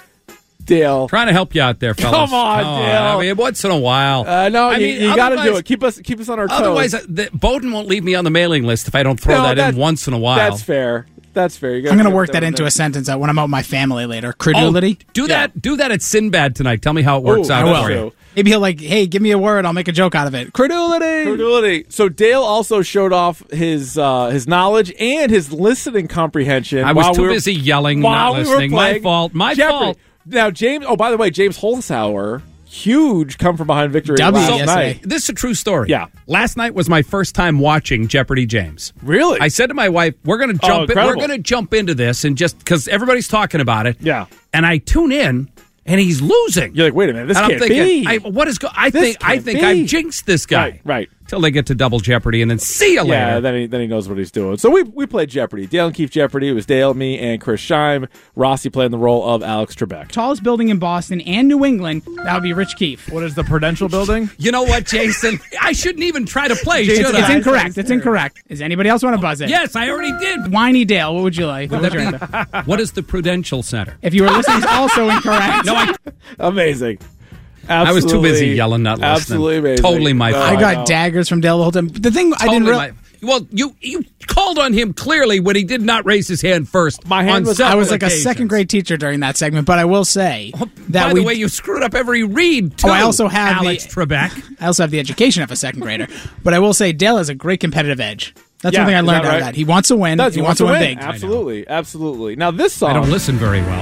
Dale. Trying to help you out there, fellas. Come on, Dale. I mean, once in a while. Uh, no, I you, mean, you got to do otherwise- it. Keep us keep us on our toes. Otherwise, uh, the, Bowden won't leave me on the mailing list if I don't throw No, that, that- in once in a while. That's fair. That's fair. You gotta I'm going to put work that in into there. a sentence when I'm out with my family later. Oh, Credulity? do that. Do that at Sinbad tonight. Tell me how it works Ooh, out I will. for you. Maybe he'll like, hey, give me a word. I'll make a joke out of it. Credulity. Credulity. So Dale also showed off his uh, his knowledge and his listening comprehension. I was while too we were, busy yelling, while not we were listening. My playing fault. My Jeopardy. fault. Now, James. Oh, by the way, James Holzhauer, huge come from behind victory W, last yes, night. This is a true story. Yeah. Last night was my first time watching Jeopardy, James. Really? I said to my wife, "We're going to Oh, jump. in, we're incredible. going to jump into this, and just because everybody's talking about it." Yeah. And I tune in, and he's losing. You're like, wait a minute, this and can't I'm thinking, be. I, what is? Go- I This think I can't think be. I've jinxed this guy. Right, right. till they get to Double Jeopardy, and then see you later. Yeah, then he, then he knows what he's doing. So we we played Jeopardy. Dale and Keefe Jeopardy. It was Dale, me, and Chris Scheim. Rossi playing the role of Alex Trebek. Tallest building in Boston and New England, that would be Rich Keefe. What is the Prudential building? You know what, Jason? I shouldn't even try to play, It's, should it's I? incorrect. It's incorrect. Does anybody else want to buzz it? Yes, I already did. Whiny Dale, what would you like? What would you answer? What is the Prudential Center? If you were listening, it's also incorrect. No, I, Amazing. I was too busy yelling, not listening. Absolutely amazing. Totally my fault. I got daggers from Dale the whole time. The thing I didn't Totally realize. my- Well, you you called on him clearly when he did not raise his hand first. My hand on was- I several was like a occasions. second grade teacher during that segment, but I will say that By we. the way, you screwed up every read, too, Oh, I also have Alex the, Trebek. I also have the education of a second grader, but I will say Dale has a great competitive edge. That's Yeah, one thing I is learned that out right? of that. He wants to win. Does, he, wants to win, big. Absolutely, absolutely. Now this song. I don't listen very well.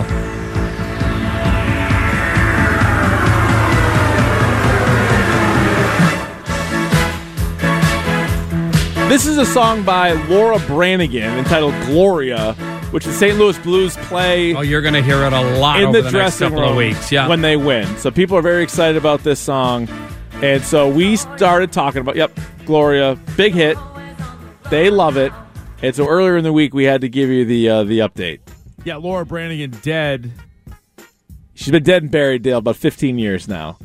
This is a song by Laura Branigan entitled Gloria, which the Saint Louis Blues play Oh, you're going to hear it a lot in over the, the, next dressing couple room of weeks. Yeah. when they win. So people are very excited about this song. And so we started talking about, yep, Gloria, big hit. They love it. And so earlier in the week, we had to give you the uh, the update. Yeah, Laura Branigan dead. She's been dead and buried, Dale, about fifteen years now.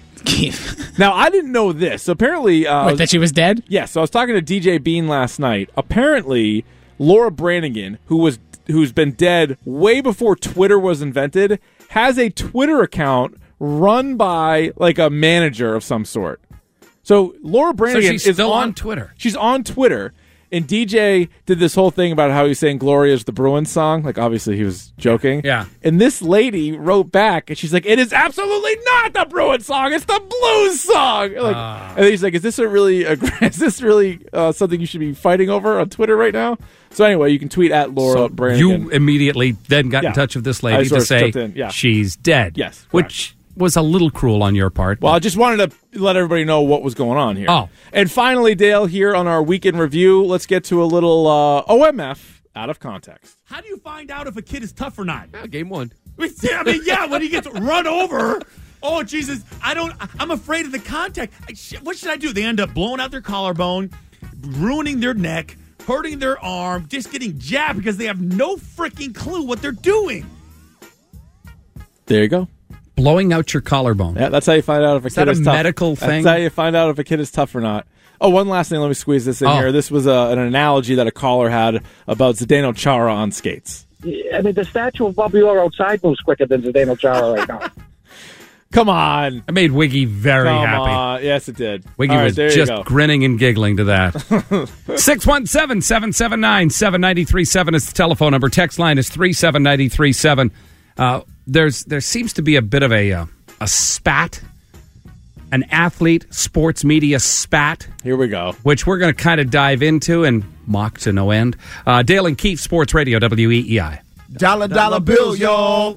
Now, I didn't know this. So apparently... Uh, What, that she was dead? Yes. Yeah, so I was talking to D J Bean last night. Apparently, Laura Branigan, who was who's been dead way before Twitter was invented, has a Twitter account run by like a manager of some sort. So Laura Branigan So she's is still on, on Twitter. She's on Twitter. And D J did this whole thing about how he was saying Gloria is the Bruins song. Like, obviously, he was joking. Yeah. And this lady wrote back, and she's like, it is absolutely not the Bruins song. It's the Blues song. Like, Ah. And he's like, is this a really, is this really uh, something you should be fighting over on Twitter right now? So anyway, you can tweet at Laura So Branigan. you immediately then got Yeah. in touch with this I lady sort to of say jumped in, yeah. she's dead. Yes, Which was a little cruel on your part. Well, I just wanted to let everybody know what was going on here. Oh. And finally, Dale, here on our weekend review, let's get to a little uh, O M F out of context. How do you find out if a kid is tough or not? Yeah, game one. I mean, yeah, when he gets run over. Oh, Jesus. I don't, I'm afraid of the contact. I, sh- what should I do? They end up blowing out their collarbone, ruining their neck, hurting their arm, just getting jabbed because they have no freaking clue what they're doing. There you go. Blowing out your collarbone. Yeah, that's how you find out if a Is kid that a is tough. medical thing? That's how you find out if a kid is tough or not. Oh, one last thing. Let me squeeze this in Oh. here. This was uh, an analogy that a caller had about Zdeno Chara on skates. I mean, the statue of Bobby Orr outside moves quicker than Zdeno Chara right now. Come on. I made Wiggy very Come happy. on. Yes, it did. Wiggy All right, was there you just go. grinning and giggling to that. six one seven, seven seven nine, seven nine three seven is the telephone number. Text line is three seven nine three seven. Uh, there's there seems to be a bit of a uh, a spat, an athlete sports media spat. Here we go. Which we're going to kind of dive into and mock to no end. Uh, Dale and Keefe, Sports Radio, W E E I. Dollar, dollar bill, y'all.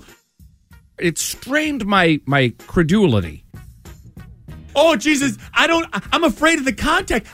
It strained my my credulity. Oh, Jesus. I don't, I'm afraid of the contact.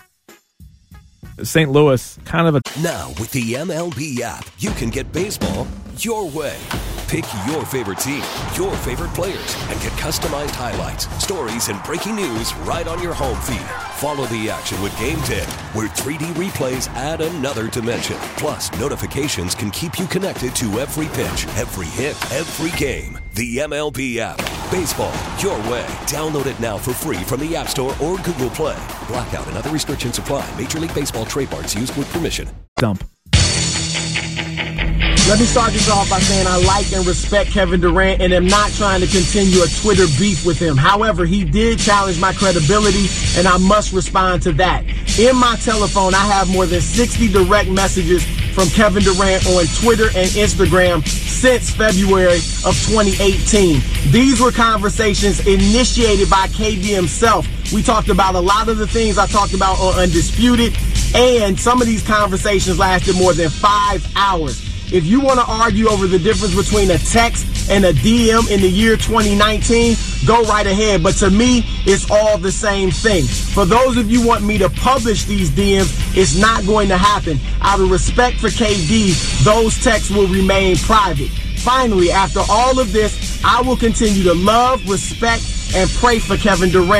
Saint Louis, kind of a... Now, with the M L B app, you can get baseball your way. Pick your favorite team, your favorite players, and get customized highlights, stories, and breaking news right on your home feed. Follow the action with Game ten, where three D replays add another dimension. Plus, notifications can keep you connected to every pitch, every hit, every game. The M L B app. Baseball your way. Download it now for free from the App Store or Google Play. Blackout and other restrictions apply. Major League Baseball trademarks used with permission. Dump. Let me start this off by saying I like and respect Kevin Durant and am not trying to continue a Twitter beef with him. However, he did challenge my credibility, and I must respond to that. In my telephone, I have more than sixty direct messages from Kevin Durant on Twitter and Instagram since February of twenty eighteen. These were conversations initiated by K D himself. We talked about a lot of the things I talked about on Undisputed, and some of these conversations lasted more than five hours. If you want to argue over the difference between a text and a D M in the year twenty nineteen, go right ahead. But to me, it's all the same thing. For those of you who want me to publish these D Ms, it's not going to happen. Out of respect for K D, those texts will remain private. Finally, after all of this, I will continue to love, respect, and pray for Kevin Durant.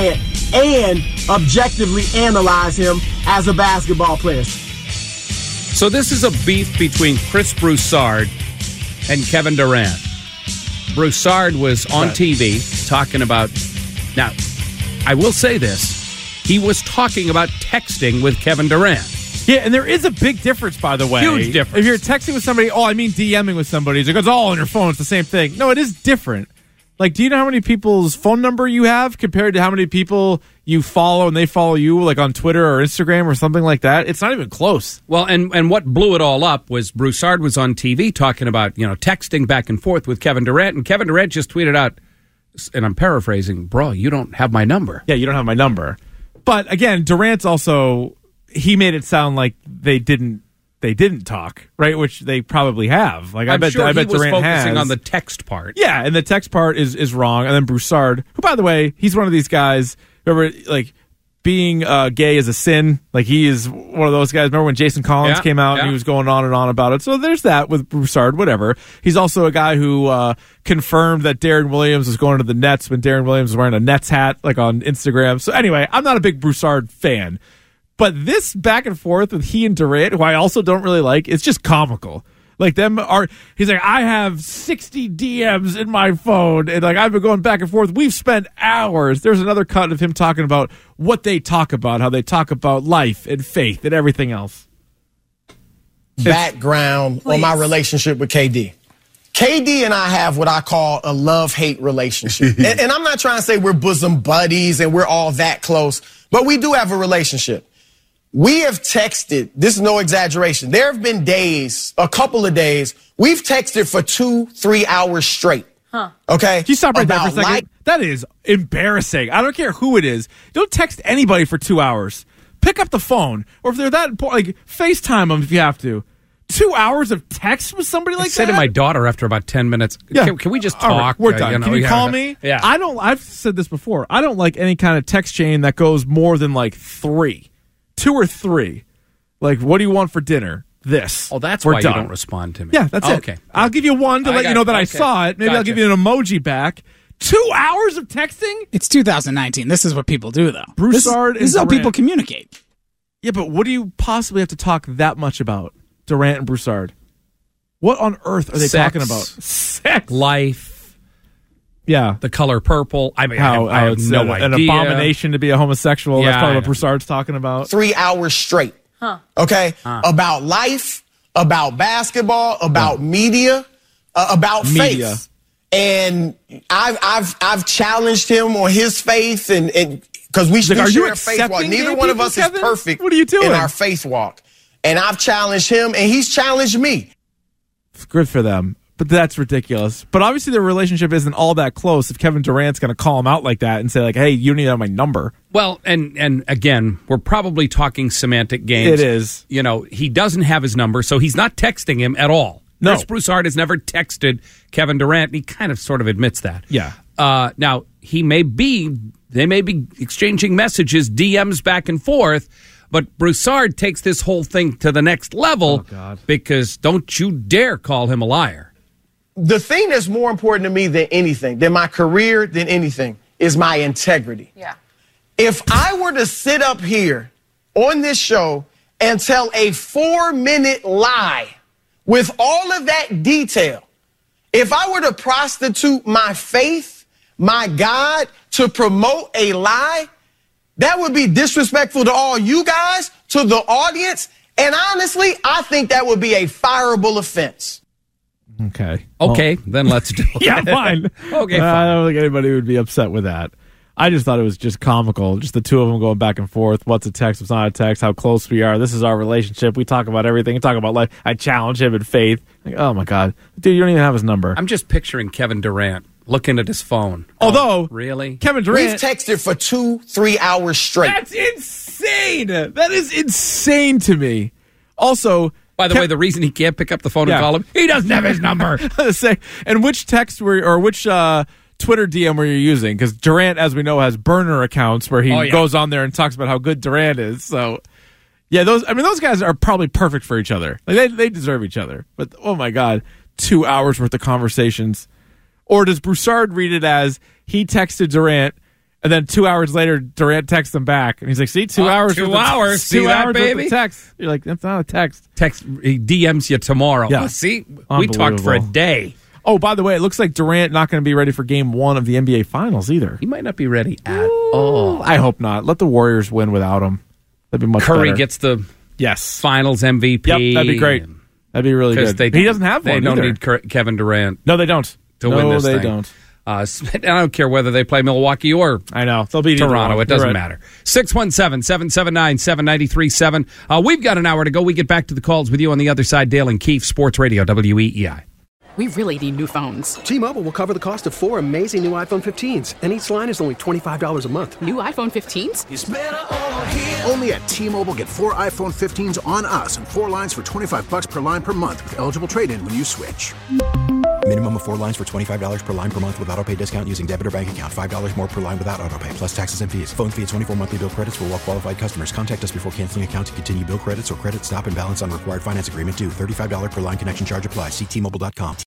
and objectively analyze him as a basketball player. So this is a beef between Chris Broussard and Kevin Durant. Broussard was on Right. T V talking about... Now, I will say this. He was talking about texting with Kevin Durant. Yeah, and there is a big difference, by the way. Huge difference. If you're texting with somebody, oh, I mean DMing with somebody, it's like, it's all on your phone. It's the same thing. No, it is different. Like, do you know how many people's phone number you have compared to how many people you follow and they follow you, like on Twitter or Instagram or something like that? It's not even close. Well, and, and what blew it all up was Broussard was on T V talking about, you know, texting back and forth with Kevin Durant, and Kevin Durant just tweeted out, and I'm paraphrasing, bro, you don't have my number. Yeah, you don't have my number. But again, Durant's also, he made it sound like they didn't they didn't talk, right? Which they probably have. Like I I'm bet sure I bet he was Durant focusing has. on the text part. Yeah, and the text part is is wrong. And then Broussard, who by the way, he's one of these guys, remember like being uh, gay is a sin. Like he is one of those guys. Remember when Jason Collins Yeah, came out yeah. and he was going on and on about it. So there's that with Broussard, whatever. He's also a guy who uh, confirmed that Darren Williams was going to the Nets when Darren Williams was wearing a Nets hat, like on Instagram. So anyway, I'm not a big Broussard fan. But this back and forth with he and Durant, who I also don't really like, it's just comical. Like them are, he's like, I have sixty D Ms in my phone, and like I've been going back and forth. We've spent hours. There's another cut of him talking about what they talk about, how they talk about life and faith and everything else. Background on my relationship with K D. K D and I have what I call a love-hate relationship. and, and I'm not trying to say we're bosom buddies and we're all that close, but we do have a relationship. We have texted, this is no exaggeration, there have been days, a couple of days, we've texted for two, three hours straight. Huh. Okay? Can you stop right there for a About second? life- That is embarrassing. I don't care who it is. Don't text anybody for two hours. Pick up the phone. Or if they're that important, like FaceTime them if you have to. Two hours of text with somebody like I said that? to my daughter after about ten minutes, Yeah. can, can we just All right, talk? we're Uh, done. you know, Can you yeah. call me? Yeah. I don't. I've said this before. I don't like any kind of text chain that goes more than like three, two or three. Like, what do you want for dinner? This. Oh, that's We're why done. you don't respond to me. Yeah, that's Oh, it. Okay. I'll give you one to I let got you know that it. I Okay. saw it. Maybe I'll Gotcha. give you an emoji back. Two hours of texting? It's two thousand nineteen. This is what people do, though. Broussard This, this and is how Durant. people communicate. Yeah, but what do you possibly have to talk that much about, Durant and Broussard? What on earth are they Sex. talking about? Sex. Life. Yeah. The color purple. I mean, How, I have, I how have it's no an, an idea. abomination to be a homosexual. Yeah, That's probably I what know. Broussard's talking about. Three hours straight. Huh. Okay? Huh. About life, about basketball, about media, uh, about Media. faith. And I've I've I've challenged him on his faith, and and because we like, do are you share a faith walk. accepting Neither gay one of people, us Kevin? is perfect. What are you doing? In our faith walk? And I've challenged him, and he's challenged me. Good for them. But that's ridiculous. But obviously their relationship isn't all that close if Kevin Durant's going to call him out like that and say, like, hey, you need to have my number. Well, and and again, we're probably talking semantic games. It is. You know, he doesn't have his number, so he's not texting him at all. No. Chris Broussard has never texted Kevin Durant. And he kind of sort of admits that. Yeah. Uh, now, he may be, they may be exchanging messages, D Ms back and forth, but Broussard takes this whole thing to the next level Oh, God. because don't you dare call him a liar. The thing that's more important to me than anything, than my career, than anything, is my integrity. Yeah. If I were to sit up here on this show and tell a four-minute lie with all of that detail, if I were to prostitute my faith, my God, to promote a lie, that would be disrespectful to all you guys, to the audience, and honestly, I think that would be a fireable offense. Okay. Okay, then let's do it. Yeah, fine. Okay, Uh, fine. I don't think anybody would be upset with that. I just thought it was just comical. Just the two of them going back and forth. What's a text? What's not a text? How close we are. This is our relationship. We talk about everything. We talk about life. I challenge him in faith. Like, oh, my God. Dude, you don't even have his number. I'm just picturing Kevin Durant looking at his phone. Although, Oh, really? Kevin We've Durant. texted for two, three hours straight. That's insane. That is insane to me. Also, By the Kev- way, the reason he can't pick up the phone Yeah. and call him, he doesn't have his number. say, and which text were or which uh, Twitter D M were you using? Because Durant, as we know, has burner accounts where he Oh, yeah. goes on there and talks about how good Durant is. So, yeah, those. I mean, those guys are probably perfect for each other. Like they they deserve each other. But oh my God, two hours worth of conversations. Or does Broussard read it as he texted Durant And then two hours later, Durant texts him back, and he's like, "See, two Oh, hours, two worth of- hours, two see that, hours worth of baby? text." You're like, "That's not a text." Text he D Ms you tomorrow. Yeah. Oh, see, we talked for a Unbelievable. day. Oh, by the way, it looks like Durant not going to be ready for Game One of the N B A Finals either. He might not be ready at all. I hope not. Let the Warriors win without him. That'd be much Curry better. gets the yes Finals M V P. Yep, that'd be great. That'd be really 'Cause good. They, he doesn't have They one. don't either. need Cur- Kevin Durant. No, they don't. To no, win this they thing. don't. Uh, I don't care whether they play Milwaukee or I know they'll be Toronto. It doesn't right. matter. six one seven, seven seven nine, seven nine three seven. Uh, we've got an hour to go. We get back to the calls with you on the other side. Dale and Keefe, Sports Radio, W E E I. We really need new phones. T-Mobile will cover the cost of four amazing new iPhone fifteens, and each line is only twenty-five dollars a month. New iPhone fifteens? Only at T-Mobile, get four iPhone fifteens on us and four lines for twenty-five bucks per line per month with eligible trade-in when you switch. Minimum of four lines for twenty-five dollars per line per month with autopay discount using debit or bank account. five dollars more per line without autopay, plus taxes and fees. Phone fee at twenty-four monthly bill credits for well-qualified customers. Contact us before canceling account to continue bill credits or credit stop and balance on required finance agreement due. thirty-five dollars per line connection charge applies. See T Mobile dot com.